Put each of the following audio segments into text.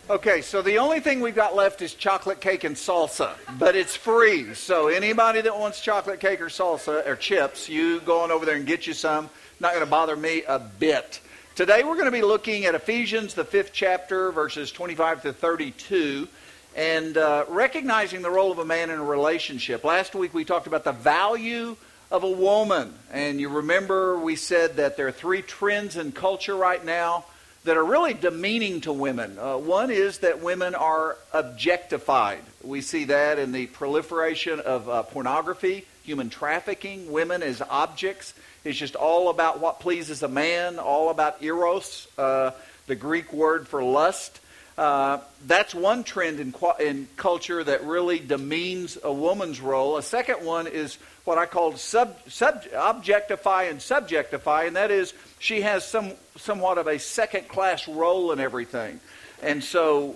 Okay, so the only thing we've got left is chocolate cake and salsa, but it's free. So anybody that wants chocolate cake or salsa or chips, you go on over there and get you some. Not going to bother me a bit. Today we're going to be looking at Ephesians, the 5th chapter, verses 25 to 32, and recognizing the role of a man in a relationship. Last week we talked about the value of a woman, and you remember we said that there are three trends in culture right now that are really demeaning to women. One is that women are objectified. We see that in the proliferation of pornography, human trafficking, women as objects. It's just all about what pleases a man, all about eros, the Greek word for lust. That's one trend in culture that really demeans a woman's role. A second one is what I call objectify and subjectify, and that is she has somewhat of a second-class role in everything. And so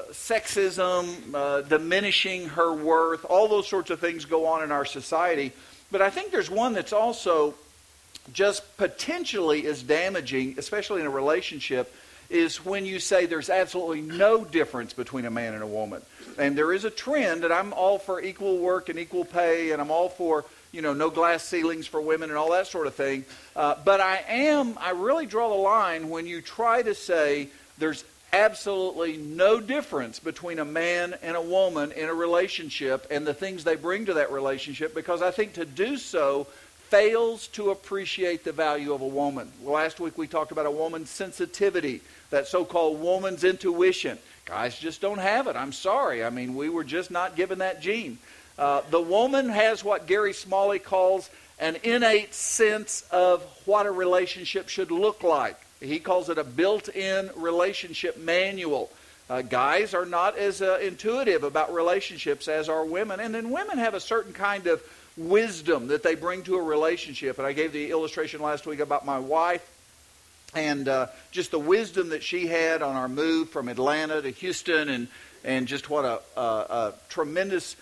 sexism, diminishing her worth, all those sorts of things go on in our society. But I think there's one that's also just potentially as damaging, especially in a relationship, is when you say there's absolutely no difference between a man and a woman. And there is a trend, and I'm all for equal work and equal pay, and I'm all for, no glass ceilings for women and all that sort of thing. But I really draw the line when you try to say there's absolutely no difference between a man and a woman in a relationship and the things they bring to that relationship, because I think to do so fails to appreciate the value of a woman. Last week we talked about a woman's sensitivity, that so-called woman's intuition. Guys just don't have it. I'm sorry. I mean, we were just not given that gene. The woman has what Gary Smalley calls an innate sense of what a relationship should look like. He calls it a built-in relationship manual. Guys are not as intuitive about relationships as are women. And then women have a certain kind of wisdom that they bring to a relationship. And I gave the illustration last week about my wife and just the wisdom that she had on our move from Atlanta to Houston, and just what a tremendous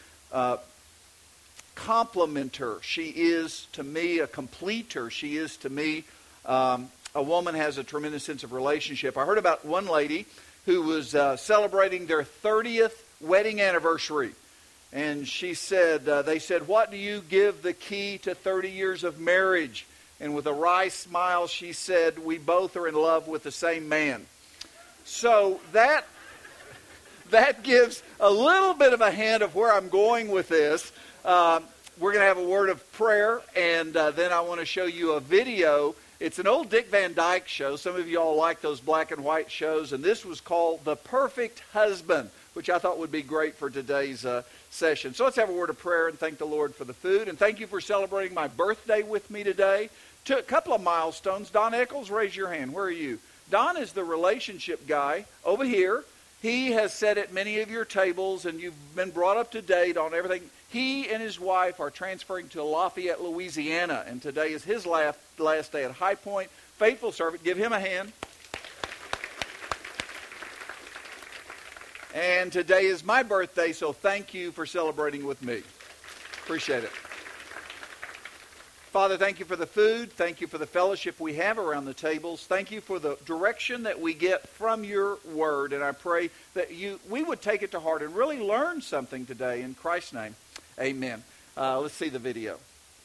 complimenter she is to me, a completer she is to me. A woman has a tremendous sense of relationship. I heard about one lady who was celebrating their 30th wedding anniversary. And she said, they said, "What do you give the key to 30 years of marriage?" And with a wry smile, she said, "We both are in love with the same man." So that gives a little bit of a hint of where I'm going with this. We're going to have a word of prayer, and then I want to show you a video. It's an old Dick Van Dyke show. Some of you all like those black and white shows, and this was called The Perfect Husband, which I thought would be great for today's session. So let's have a word of prayer and thank the Lord for the food. And thank you for celebrating my birthday with me today. A couple of milestones. Don Eccles, raise your hand. Where are you? Don is the relationship guy over here. He has sat at many of your tables, and you've been brought up to date on everything. He and his wife are transferring to Lafayette, Louisiana, and today is his last day at High Point. Faithful servant. Give him a hand. And today is my birthday, so thank you for celebrating with me. Appreciate it. Father, thank you for the food. Thank you for the fellowship we have around the tables. Thank you for the direction that we get from your word. And I pray that we would take it to heart and really learn something today. In Christ's name, amen. Let's see the video.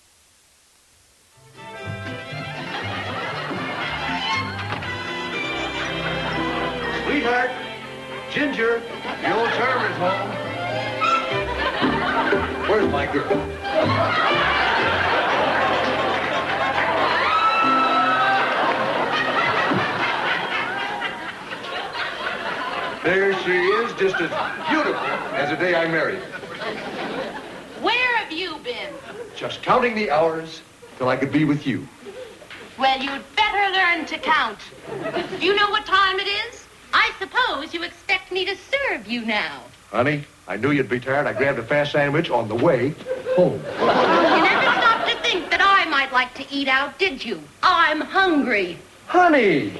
Sweetheart, Ginger, the old charmer's home. Where's my girl? There she is, just as beautiful as the day I married her. Where have you been? Just counting the hours till I could be with you. Well, you'd better learn to count. Do you know what time it is? I suppose you expect me to serve you now. Honey, I knew you'd be tired. I grabbed a fast sandwich on the way home. You never stopped to think that I might like to eat out, did you? I'm hungry. Honey!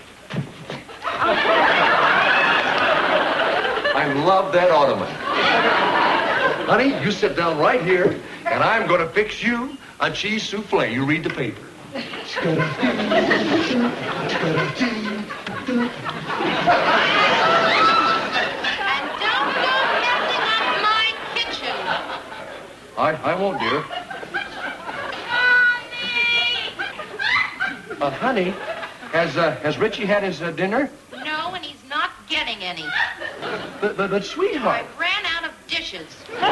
I love that ottoman. Honey, you sit down right here, and I'm going to fix you a cheese souffle. You read the paper. I won't, dear. Honey, has Richie had his dinner? No, and he's not getting any. But sweetheart. I ran out of dishes.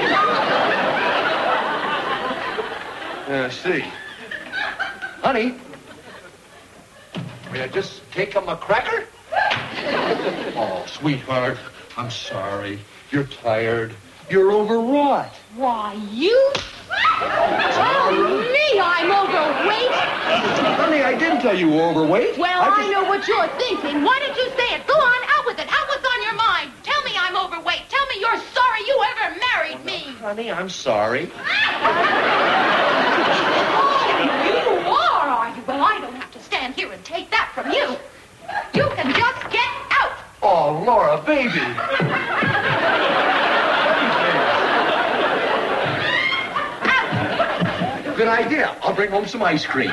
See. Honey, may I just take him a cracker? Oh, sweetheart, I'm sorry. You're tired. You're overwrought. Why, you? Oh, me, I'm overweight. Honey, I didn't tell you you were overweight. Well, I know what you're thinking. Why don't you say it? Go on, out with it. Out what's on your mind. Tell me I'm overweight. Tell me you're sorry you ever married me. Honey, I'm sorry. You are you? Well, I don't have to stand here and take that from you. You can just get out. Oh, Laura, baby. Good idea. I'll bring home some ice cream.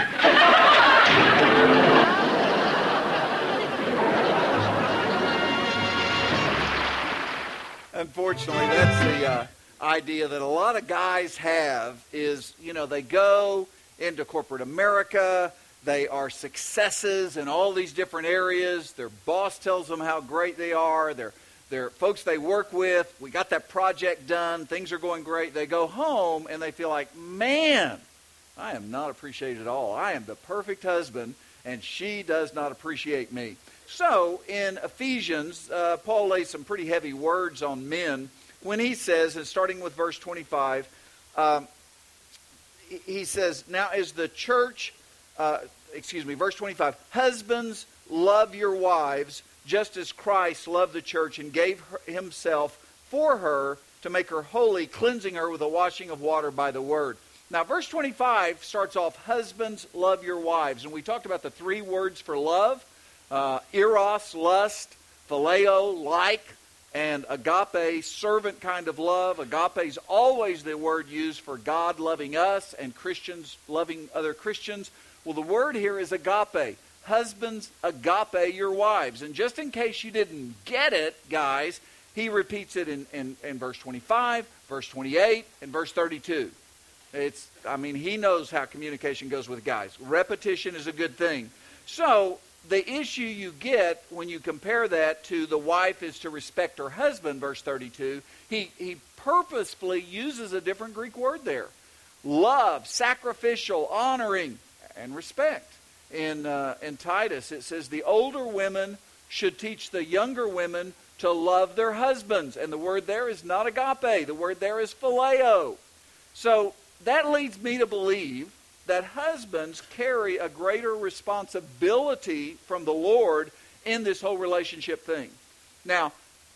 Unfortunately, that's the idea that a lot of guys have is, they go into corporate America. They are successes in all these different areas. Their boss tells them how great they are. They're folks they work with. We got that project done. Things are going great. They go home and they feel like, man, I am not appreciated at all. I am the perfect husband, and she does not appreciate me. So in Ephesians, Paul lays some pretty heavy words on men when he says, and starting with verse 25, he says, now as the church, verse 25, husbands, love your wives, just as Christ loved the church and gave himself for her to make her holy, cleansing her with a washing of water by the word. Now, verse 25 starts off, husbands, love your wives. And we talked about the three words for love, eros, lust, phileo, like, and agape, servant kind of love. Agape is always the word used for God loving us and Christians loving other Christians. Well, the word here is agape. Husbands, agape your wives. And just in case you didn't get it, guys, he repeats it in verse 25, verse 28, and verse 32. He knows how communication goes with guys. Repetition is a good thing. So, the issue you get when you compare that to the wife is to respect her husband, verse 32, he purposefully uses a different Greek word there. Love, sacrificial, honoring, and respect. In Titus, it says, the older women should teach the younger women to love their husbands. And the word there is not agape. The word there is phileo. So, that leads me to believe that husbands carry a greater responsibility from the Lord in this whole relationship thing. Now,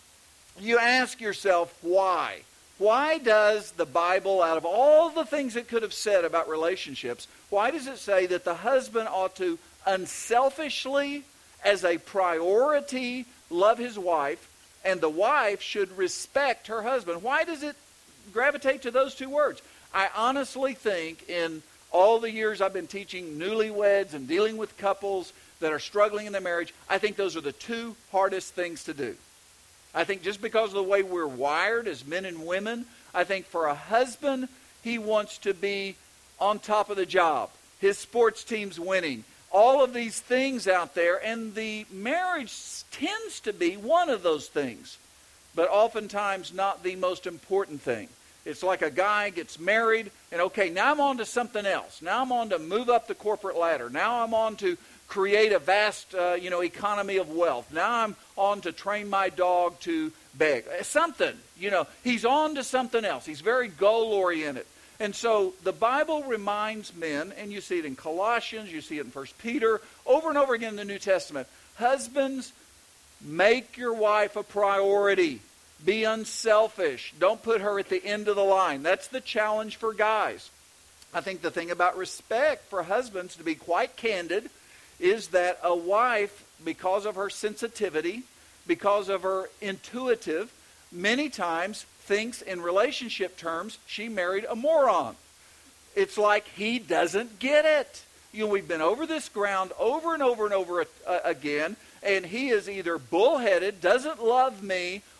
you ask yourself, why? Why does the Bible, out of all the things it could have said about relationships, why does it say that the husband ought to unselfishly, as a priority, love his wife, and the wife should respect her husband? Why does it gravitate to those two words? I honestly think in all the years I've been teaching newlyweds and dealing with couples that are struggling in their marriage, I think those are the two hardest things to do. I think just because of the way we're wired as men and women, I think for a husband, he wants to be on top of the job. His sports team's winning. All of these things out there, and the marriage tends to be one of those things, but oftentimes not the most important thing. It's like a guy gets married, and okay, now I'm on to something else. Now I'm on to move up the corporate ladder. Now I'm on to create a vast, economy of wealth. Now I'm on to train my dog to beg. Something, he's on to something else. He's very goal-oriented. And so the Bible reminds men, and you see it in Colossians, you see it in 1 Peter, over and over again in the New Testament, husbands, make your wife a priority. Be unselfish. Don't put her at the end of the line. That's the challenge for guys. I think the thing about respect for husbands, to be quite candid, is that a wife, because of her sensitivity, because of her intuitive, many times thinks in relationship terms she married a moron. It's like he doesn't get it. We've been over this ground over and over and over again, and he is either bullheaded, doesn't love me,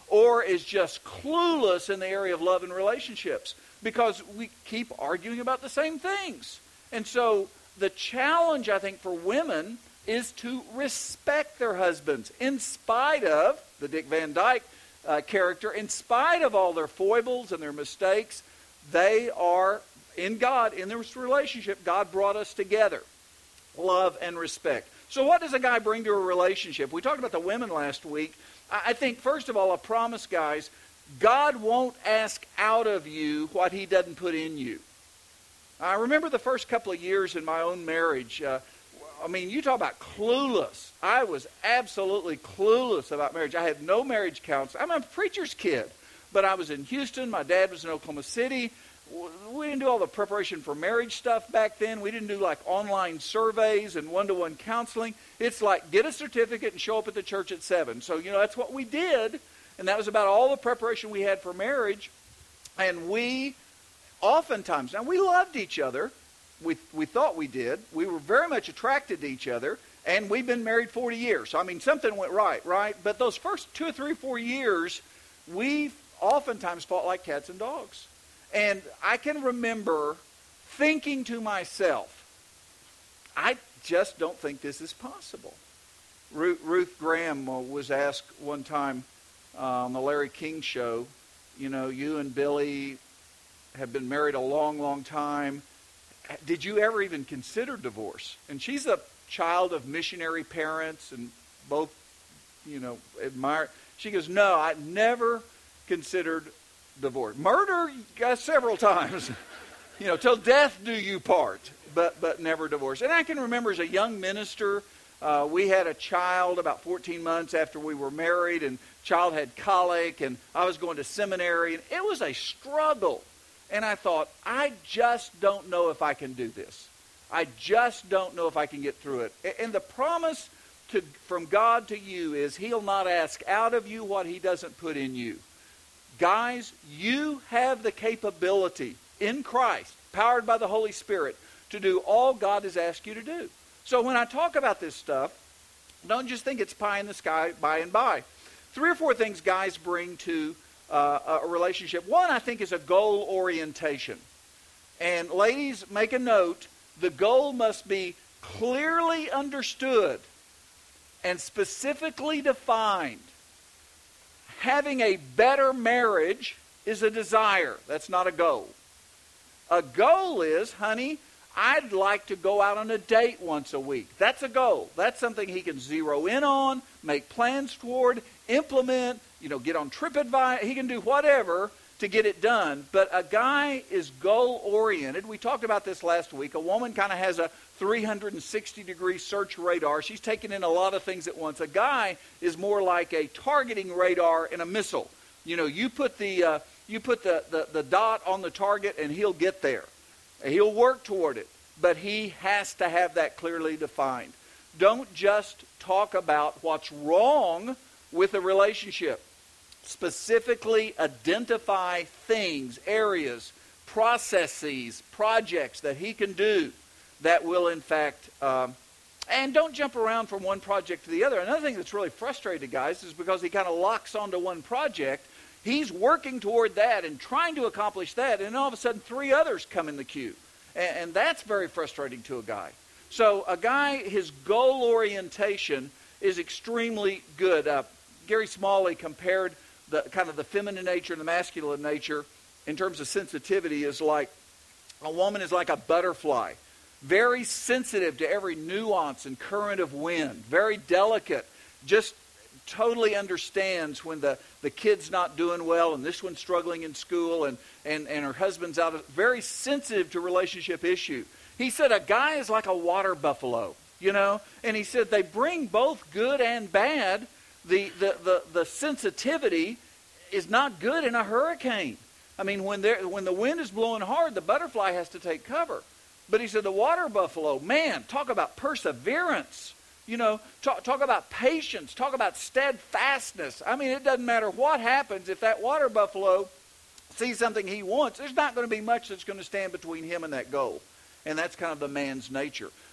or is just clueless in the area of love and relationships because we keep arguing about the same things. And so the challenge, I think, for women is to respect their husbands in spite of the Dick Van Dyke character, in spite of all their foibles and their mistakes. They are in God, in this relationship. God brought us together. Love and respect. So what does a guy bring to a relationship? We talked about the women last week. I think, first of all, a promise, guys, God won't ask out of you what he doesn't put in you. I remember the first couple of years in my own marriage. You talk about clueless. I was absolutely clueless about marriage. I had no marriage counselor. I'm a preacher's kid. But I was in Houston. My dad was in Oklahoma City. We didn't do all the preparation for marriage stuff back then. We didn't do like online surveys and one-to-one counseling. It's like get a certificate and show up at the church at 7. So, that's what we did. And that was about all the preparation we had for marriage. And we oftentimes, now we loved each other. We thought we did. We were very much attracted to each other. And we've been married 40 years. So, something went right? But those first 2 or 3 or 4 years, we oftentimes fought like cats and dogs. And I can remember thinking to myself, I just don't think this is possible. Ruth Graham was asked one time on the Larry King show, you and Billy have been married a long, long time. Did you ever even consider divorce? And she's a child of missionary parents and both, admire. She goes, no, I never considered divorce. Murder, several times. Till death do you part, but never divorce. And I can remember as a young minister, we had a child about 14 months after we were married, and child had colic, and I was going to seminary, and it was a struggle. And I thought, I just don't know if I can do this. I just don't know if I can get through it. And the promise from God to you is he'll not ask out of you what he doesn't put in you. Guys, you have the capability in Christ, powered by the Holy Spirit, to do all God has asked you to do. So when I talk about this stuff, don't just think it's pie in the sky by and by. 3 or 4 things guys bring to a relationship. One, I think, is a goal orientation. And ladies, make a note, the goal must be clearly understood and specifically defined. Having a better marriage is a desire. That's not a goal. A goal is, honey, I'd like to go out on a date once a week. That's a goal. That's something he can zero in on, make plans toward, implement, get on TripAdvisor. He can do whatever to get it done. But a guy is goal-oriented. We talked about this last week. A woman kind of has a 360-degree search radar. She's taking in a lot of things at once. A guy is more like a targeting radar in a missile. You put the dot on the target and he'll get there. He'll work toward it. But he has to have that clearly defined. Don't just talk about what's wrong with a relationship. Specifically identify things, areas, processes, projects that he can do that will, in fact, and don't jump around from one project to the other. Another thing that's really frustrating guys is because he kind of locks onto one project. He's working toward that and trying to accomplish that, and all of a sudden 3 others come in the queue. And that's very frustrating to a guy. So a guy, his goal orientation is extremely good. Gary Smalley compared the kind of the feminine nature and the masculine nature in terms of sensitivity is like a woman is like a butterfly. Very sensitive to every nuance and current of wind. Very delicate. Just totally understands when the kid's not doing well and this one's struggling in school and her husband's out. Very sensitive to relationship issue. He said a guy is like a water buffalo, And he said they bring both good and bad. The sensitivity is not good in a hurricane. When the wind is blowing hard, the butterfly has to take cover. But he said the water buffalo, man, talk about perseverance. Talk about patience. Talk about steadfastness. It doesn't matter what happens. If that water buffalo sees something he wants, there's not going to be much that's going to stand between him and that goal. And that's kind of the man's nature.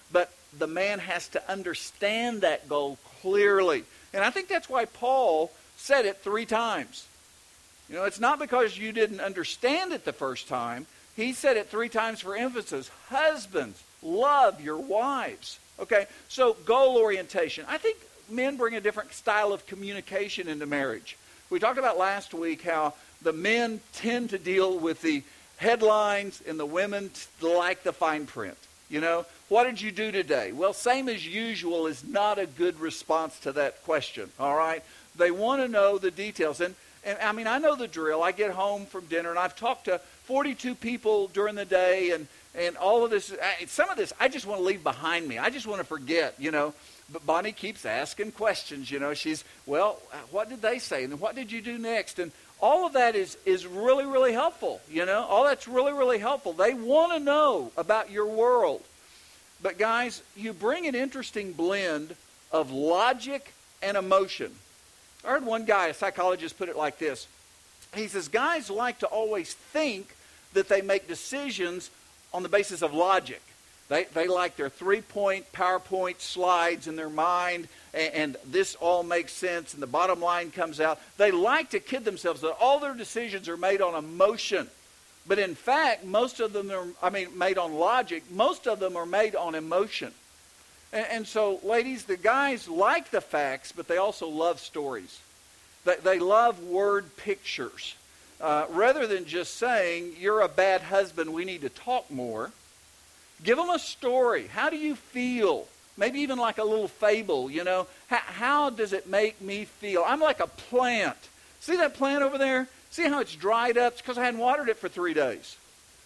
but the man has to understand that goal clearly. And I think that's why Paul said it 3 times. It's not because you didn't understand it the first time. He said it 3 times for emphasis. Husbands, love your wives. Okay, so goal orientation. I think men bring a different style of communication into marriage. We talked about last week how the men tend to deal with the headlines and the women like the fine print. What did you do today? Well, same as usual is not a good response to that question, all right? They want to know the details. And I mean, I know the drill. I get home from dinner, and I've talked to 42 people during the day, and all of this. Some of this, I just want to leave behind me. I just want to forget, But Bonnie keeps asking questions, She's, well, what did they say? And what did you do next? And all of that is really, really helpful, All that's really, really helpful. They want to know about your world. But guys, you bring an interesting blend of logic and emotion. I heard one guy, a psychologist, put it like this. He says, guys like to always think that they make decisions on the basis of logic. They like their 3-point PowerPoint slides in their mind, and this all makes sense, and the bottom line comes out. They like to kid themselves that all their decisions are made on emotion. But in fact, most of them are, made on logic. Most of them are made on emotion. And so, ladies, the guys like the facts, but they also love stories. They love word pictures. Rather than just saying, you're a bad husband, we need to talk more. Give them a story. How do you feel? Maybe even like a little fable, How does it make me feel? I'm like a plant. See that plant over there? See how it's dried up? It's because I hadn't watered it for 3 days.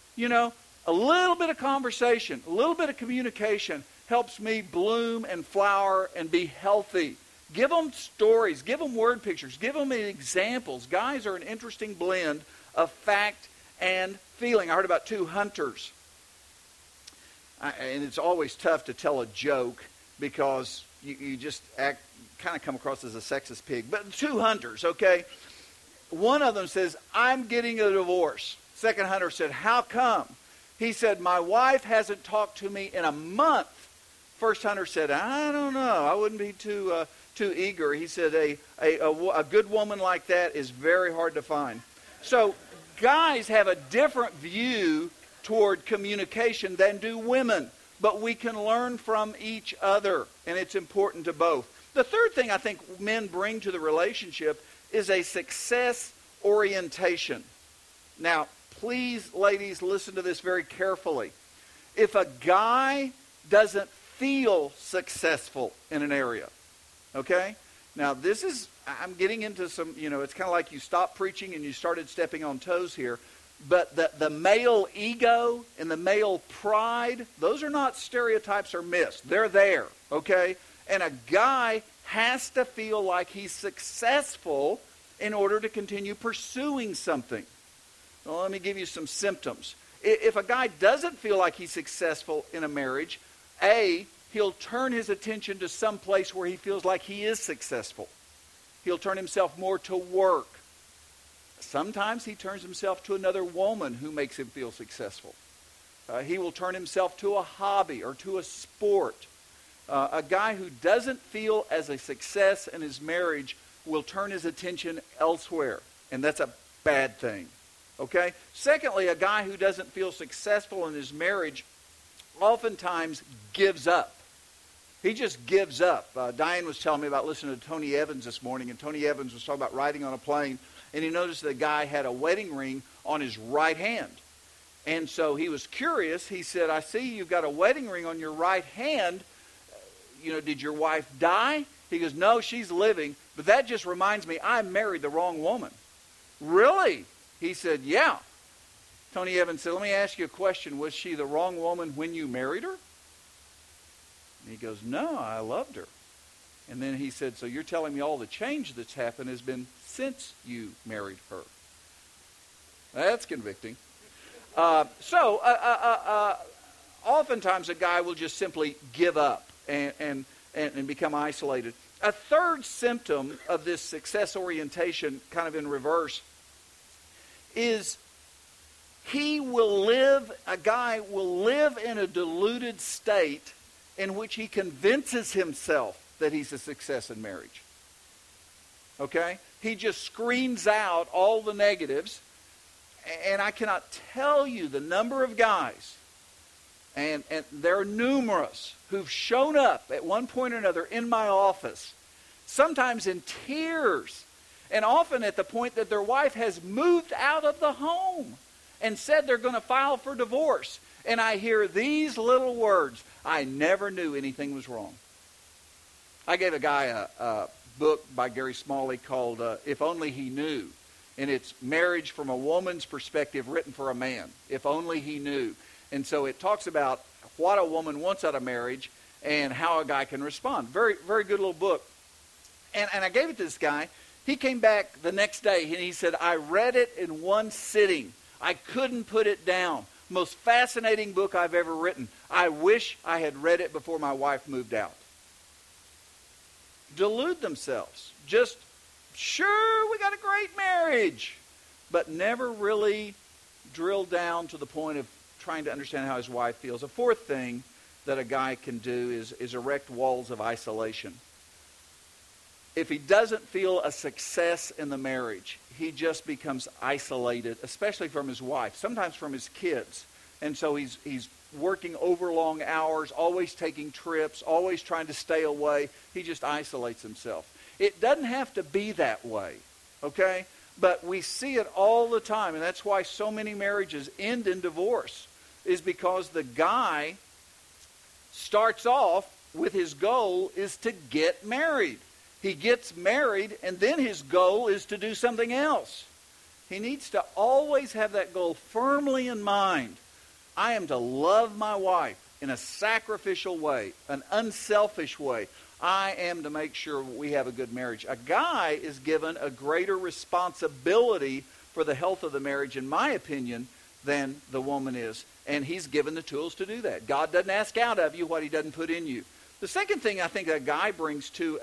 A little bit of conversation, a little bit of communication helps me bloom and flower and be healthy. Give them stories. Give them word pictures. Give them examples. Guys are an interesting blend of fact and feeling. I heard about 2 hunters. And it's always tough to tell a joke because you just kind of come across as a sexist pig. But 2 hunters, okay? One of them says, I'm getting a divorce. Second hunter said, how come? He said, my wife hasn't talked to me in a month. First hunter said, I don't know. I wouldn't be too eager. He said, a good woman like that is very hard to find. So guys have a different view toward communication than do women. But we can learn from each other, and it's important to both. The third thing I think men bring to the relationship is a success orientation. Now, please, ladies, listen to this very carefully. If a guy doesn't feel successful in an area, okay? Now, I'm getting into some, it's kind of like you stopped preaching and you started stepping on toes here. But the male ego and the male pride, those are not stereotypes or myths. They're there, okay? And a guy has to feel like he's successful in order to continue pursuing something. Well, let me give you some symptoms. If a guy doesn't feel like he's successful in a marriage, he'll turn his attention to some place where he feels like he is successful. He'll turn himself more to work. Sometimes he turns himself to another woman who makes him feel successful. He will turn himself to a hobby or to a sport. A guy who doesn't feel as a success in his marriage will turn his attention elsewhere. And that's a bad thing. Okay? Secondly, a guy who doesn't feel successful in his marriage oftentimes gives up. He just gives up. Diane was telling me about listening to Tony Evans this morning, and Tony Evans was talking about riding on a plane, and he noticed the guy had a wedding ring on his right hand. And so he was curious. He said, I see you've got a wedding ring on your right hand. Did your wife die? He goes, no, she's living. But that just reminds me, I married the wrong woman. Really? He said, yeah. Tony Evans said, let me ask you a question. Was she the wrong woman when you married her? And he goes, no, I loved her. And then he said, so you're telling me all the change that's happened has been since you married her. That's convicting. Oftentimes a guy will just simply give up and become isolated. A third symptom of this success orientation, kind of in reverse, is a guy will live in a deluded state in which he convinces himself that he's a success in marriage. Okay? He just screens out all the negatives. And I cannot tell you the number of guys, and there are numerous, who've shown up at one point or another in my office, sometimes in tears, and often at the point that their wife has moved out of the home and said they're going to file for divorce. And I hear these little words, "I never knew anything was wrong." I gave a guy a book by Gary Smalley called If Only He Knew. And it's marriage from a woman's perspective written for a man. If only he knew. And so it talks about what a woman wants out of marriage and how a guy can respond. Very, very good little book. And I gave it to this guy. He came back the next day and he said, "I read it in one sitting. I couldn't put it down. Most fascinating book I've ever written. I wish I had read it before my wife moved out." Delude themselves. Just, sure, we got a great marriage, but never really drill down to the point of trying to understand how his wife feels. A fourth thing that a guy can do is erect walls of isolation. If he doesn't feel a success in the marriage, he just becomes isolated, especially from his wife, sometimes from his kids. And so he's working over long hours, always taking trips, always trying to stay away. He just isolates himself. It doesn't have to be that way, okay? But we see it all the time, and that's why so many marriages end in divorce, is because the guy starts off with his goal is to get married. He gets married, and then his goal is to do something else. He needs to always have that goal firmly in mind. I am to love my wife in a sacrificial way, an unselfish way. I am to make sure we have a good marriage. A guy is given a greater responsibility for the health of the marriage, in my opinion, than the woman is. And he's given the tools to do that. God doesn't ask out of you what he doesn't put in you. The second thing I think a guy brings to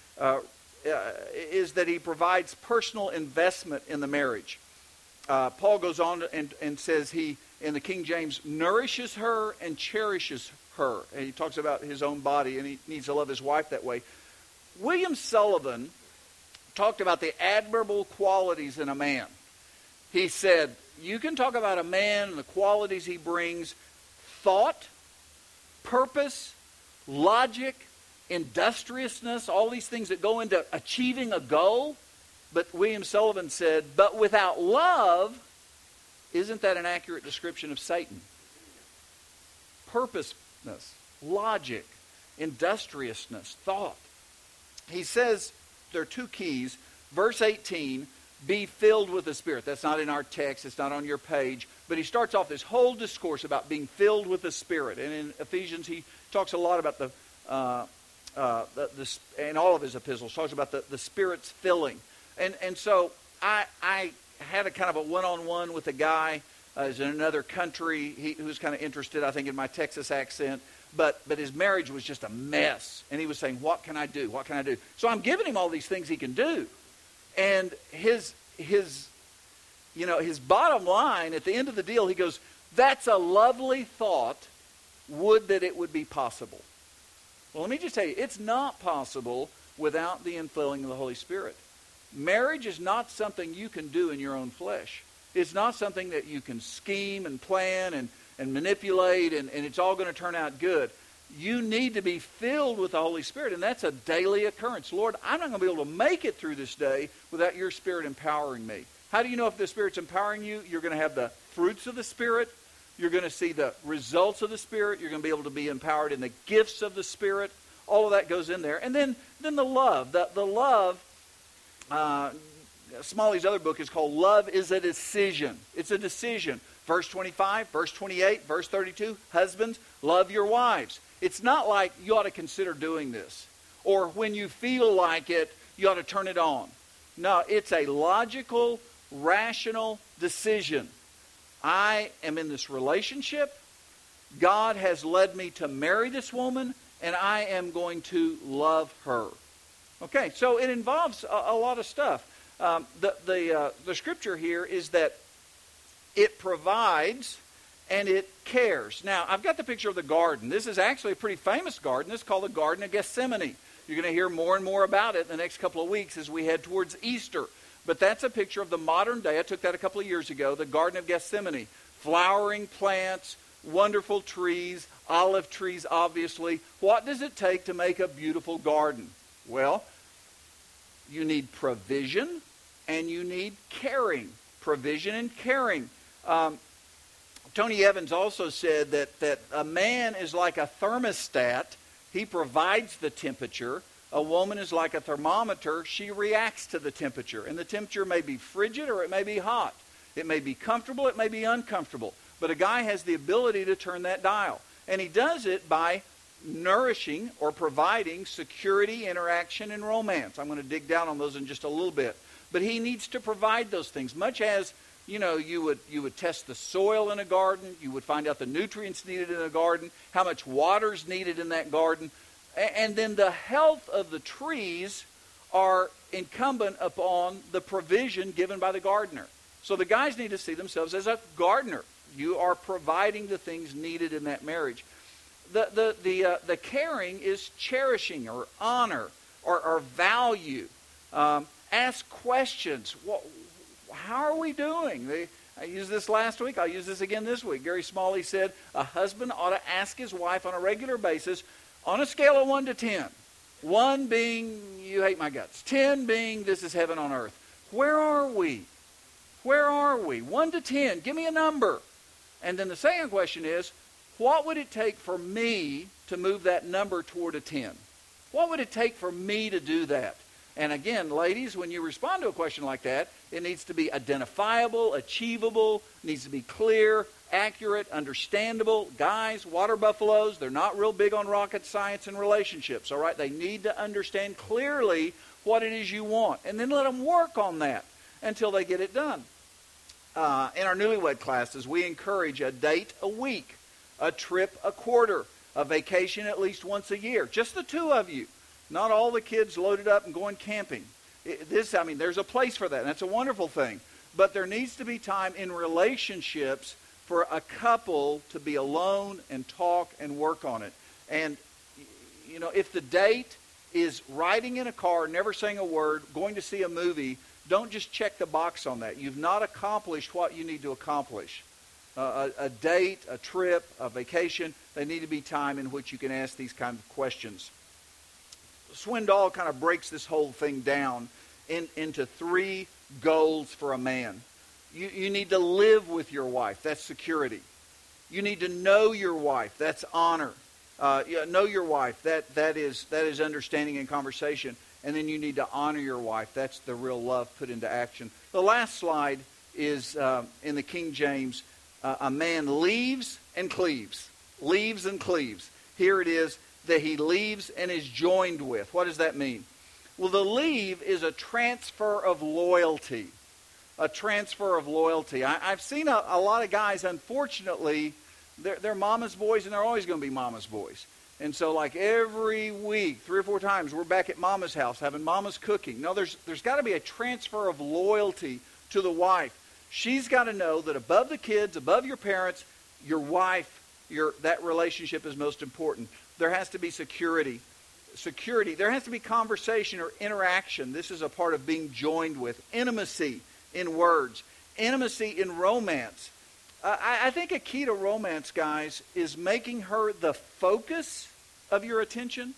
is that he provides personal investment in the marriage. Paul goes on and says he, in the King James, nourishes her and cherishes her. And he talks about his own body, and he needs to love his wife that way. William Sullivan talked about the admirable qualities in a man. He said, you can talk about a man and the qualities he brings: thought, purpose, logic, industriousness, all these things that go into achieving a goal. But William Sullivan said, but without love, isn't that an accurate description of Satan? Purposeness, logic, industriousness, thought. He says there are two keys. Verse 18, be filled with the Spirit. That's not in our text. It's not on your page. But he starts off this whole discourse about being filled with the Spirit. And in Ephesians, he talks a lot about in all of his epistles, talks about the Spirit's filling. And so I had a kind of a one-on-one with a guy who's in another country. Who was kind of interested, I think, in my Texas accent. But his marriage was just a mess. And he was saying, what can I do? What can I do? So I'm giving him all these things he can do. And his bottom line, at the end of the deal, he goes, that's a lovely thought. Would that it would be possible. Well, let me just tell you, it's not possible without the infilling of the Holy Spirit. Marriage is not something you can do in your own flesh. It's not something that you can scheme and plan and manipulate and it's all going to turn out good. You need to be filled with the Holy Spirit, and that's a daily occurrence. Lord, I'm not going to be able to make it through this day without your Spirit empowering me. How do you know if the Spirit's empowering you? You're going to have the fruits of the Spirit. You're going to see the results of the Spirit. You're going to be able to be empowered in the gifts of the Spirit. All of that goes in there. And then the love. The love, Smalley's other book is called Love is a Decision. It's a decision. Verse 25, verse 28, verse 32, husbands, love your wives. It's not like you ought to consider doing this. Or when you feel like it, you ought to turn it on. No, it's a logical, rational decision. I am in this relationship. God has led me to marry this woman, and I am going to love her. Okay, so it involves a lot of stuff. The scripture here is that it provides and it cares. Now, I've got the picture of the garden. This is actually a pretty famous garden. It's called the Garden of Gethsemane. You're going to hear more and more about it in the next couple of weeks as we head towards Easter. But that's a picture of the modern day. I took that a couple of years ago, the Garden of Gethsemane. Flowering plants, wonderful trees, olive trees, obviously. What does it take to make a beautiful garden? Well, you need provision and you need caring. Provision and caring. Tony Evans also said that a man is like a thermostat. He provides the temperature. A woman is like a thermometer. She reacts to the temperature. And the temperature may be frigid or it may be hot. It may be comfortable, it may be uncomfortable. But a guy has the ability to turn that dial. And he does it by nourishing or providing security, interaction, and romance. I'm going to dig down on those in just a little bit. But he needs to provide those things, much as you would test the soil in a garden. You would find out the nutrients needed in a garden, how much water is needed in that garden. And then the health of the trees are incumbent upon the provision given by the gardener. So the guys need to see themselves as a gardener. You are providing the things needed in that marriage. The caring is cherishing or honor or value. Ask questions. How are we doing? I used this last week. I'll use this again this week. Gary Smalley said a husband ought to ask his wife on a regular basis on a scale of 1 to 10. 1 being, you hate my guts. 10 being, this is heaven on earth. Where are we? Where are we? 1 to 10. Give me a number. And then the second question is, what would it take for me to move that number toward a 10? What would it take for me to do that? And again, ladies, when you respond to a question like that, it needs to be identifiable, achievable, needs to be clear, accurate, understandable. Guys, water buffaloes, they're not real big on rocket science and relationships, all right? They need to understand clearly what it is you want. And then let them work on that until they get it done. In our newlywed classes, we encourage a date a week, a trip a quarter, a vacation at least once a year. Just the two of you. Not all the kids loaded up and going camping. There's a place for that, and that's a wonderful thing. But there needs to be time in relationships for a couple to be alone and talk and work on it. And, if the date is riding in a car, never saying a word, going to see a movie, don't just check the box on that. You've not accomplished what you need to accomplish. A date, a trip, a vacation, they need to be time in which you can ask these kinds of questions. Swindoll kind of breaks this whole thing down into 3 goals for a man. You need to live with your wife. That's security. You need to know your wife. That's honor. Know your wife. That is understanding and conversation. And then you need to honor your wife. That's the real love put into action. The last slide is in the King James. A man leaves and cleaves. Leaves and cleaves. Here it is that he leaves and is joined with. What does that mean? Well, the leave is a transfer of loyalty. A transfer of loyalty. I've seen a lot of guys, unfortunately, they're mama's boys and they're always going to be mama's boys. And so like every week, 3 or 4 times, we're back at mama's house having mama's cooking. No, there's got to be a transfer of loyalty to the wife. She's got to know that above the kids, above your parents, your wife, that relationship is most important. There has to be security. There has to be conversation or interaction. This is a part of being joined with. Intimacy in words. Intimacy in romance. I think a key to romance, guys, is making her the focus of your attention.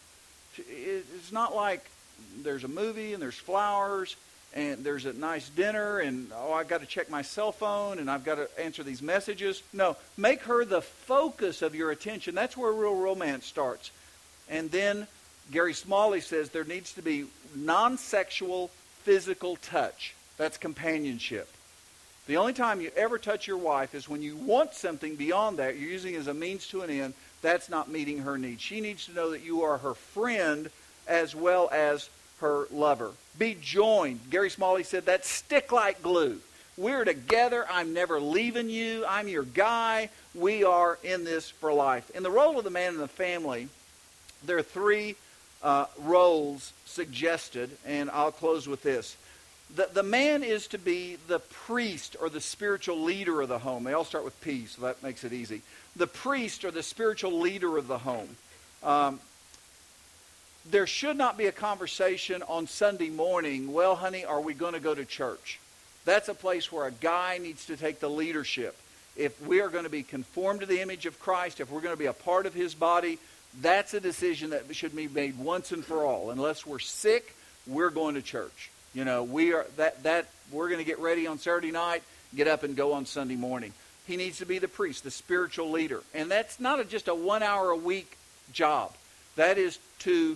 It's not like there's a movie and there's flowers and there's a nice dinner and, I've got to check my cell phone and I've got to answer these messages. No, make her the focus of your attention. That's where real romance starts. And then Gary Smalley says there needs to be non-sexual physical touch. That's companionship. The only time you ever touch your wife is when you want something beyond that. You're using it as a means to an end. That's not meeting her needs. She needs to know that you are her friend as well as her lover. Be joined. Gary Smalley said that's stick like glue. We're together. I'm never leaving you. I'm your guy. We are in this for life. In the role of the man in the family, there are 3 roles suggested, and I'll close with this. The man is to be the priest or the spiritual leader of the home. They all start with P, so that makes it easy. The priest or the spiritual leader of the home. There should not be a conversation on Sunday morning, well, honey, are we going to go to church? That's a place where a guy needs to take the leadership. If we are going to be conformed to the image of Christ, if we're going to be a part of His body, that's a decision that should be made once and for all. Unless we're sick, we're going to church. You know, we're going to get ready on Saturday night, get up and go on Sunday morning. He needs to be the priest, the spiritual leader. And that's not just a 1 hour a week job. That is to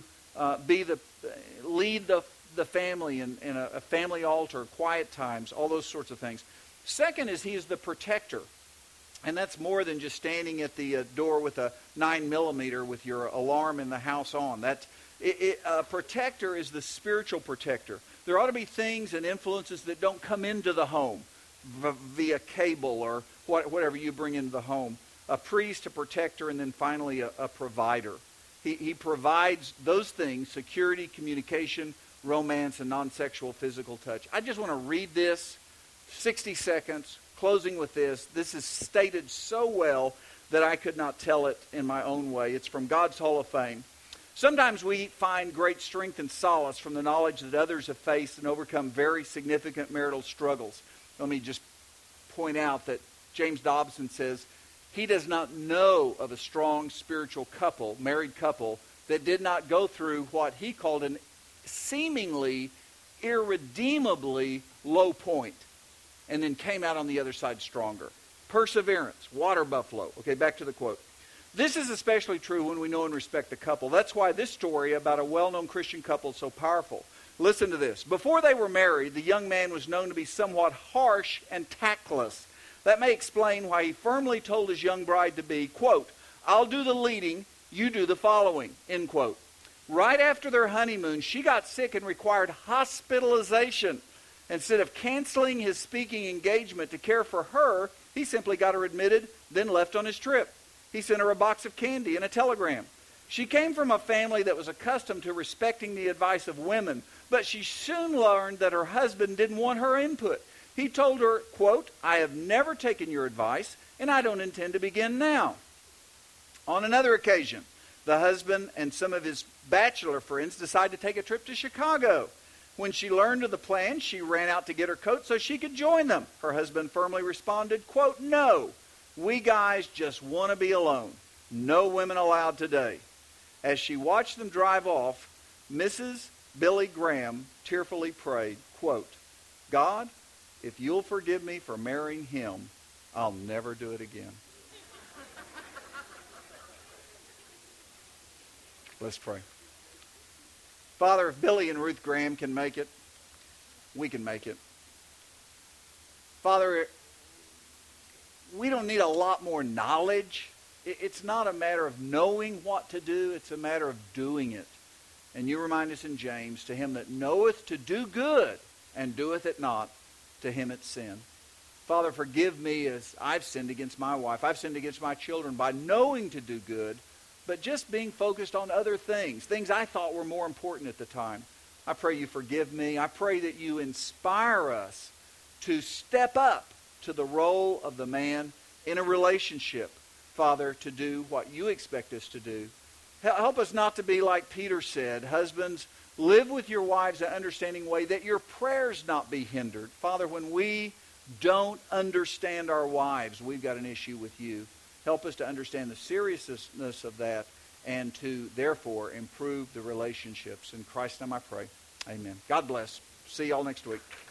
lead the family in a family altar, quiet times, all those sorts of things. Second is he is the protector. And that's more than just standing at the door with a 9mm with your alarm in the house on. A protector is the spiritual protector. There ought to be things and influences that don't come into the home via cable or whatever you bring into the home. A priest, a protector, and then finally a provider. He provides those things: security, communication, romance, and non-sexual physical touch. I just want to read this, 60 seconds, closing with this. This is stated so well that I could not tell it in my own way. It's from God's Hall of Fame. Sometimes we find great strength and solace from the knowledge that others have faced and overcome very significant marital struggles. Let me just point out that James Dobson says he does not know of a strong spiritual couple, married couple, that did not go through what he called an seemingly irredeemably low point and then came out on the other side stronger. Perseverance, water buffalo. Okay, back to the quote. This is especially true when we know and respect the couple. That's why this story about a well-known Christian couple is so powerful. Listen to this. Before they were married, the young man was known to be somewhat harsh and tactless. That may explain why he firmly told his young bride to be, quote, I'll do the leading, you do the following, end quote. Right after their honeymoon, she got sick and required hospitalization. Instead of canceling his speaking engagement to care for her, he simply got her admitted, then left on his trip. He sent her a box of candy and a telegram. She came from a family that was accustomed to respecting the advice of women, but she soon learned that her husband didn't want her input. He told her, quote, I have never taken your advice, and I don't intend to begin now. On another occasion, the husband and some of his bachelor friends decided to take a trip to Chicago. When she learned of the plan, she ran out to get her coat so she could join them. Her husband firmly responded, quote, no, we guys just want to be alone. No women allowed today. As she watched them drive off, Mrs. Billy Graham tearfully prayed, quote, God, if you'll forgive me for marrying him, I'll never do it again. Let's pray. Father, if Billy and Ruth Graham can make it, we can make it. Father, we don't need a lot more knowledge. It's not a matter of knowing what to do. It's a matter of doing it. And you remind us in James, to him that knoweth to do good and doeth it not, to him it's sin. Father, forgive me as I've sinned against my wife. I've sinned against my children by knowing to do good, but just being focused on other things I thought were more important at the time. I pray you forgive me. I pray that you inspire us to step up to the role of the man in a relationship, Father, to do what you expect us to do. Help us not to be like Peter said, husbands, live with your wives in an understanding way that your prayers not be hindered. Father, when we don't understand our wives, we've got an issue with you. Help us to understand the seriousness of that and to, therefore, improve the relationships. In Christ's name I pray. Amen. God bless. See y'all next week.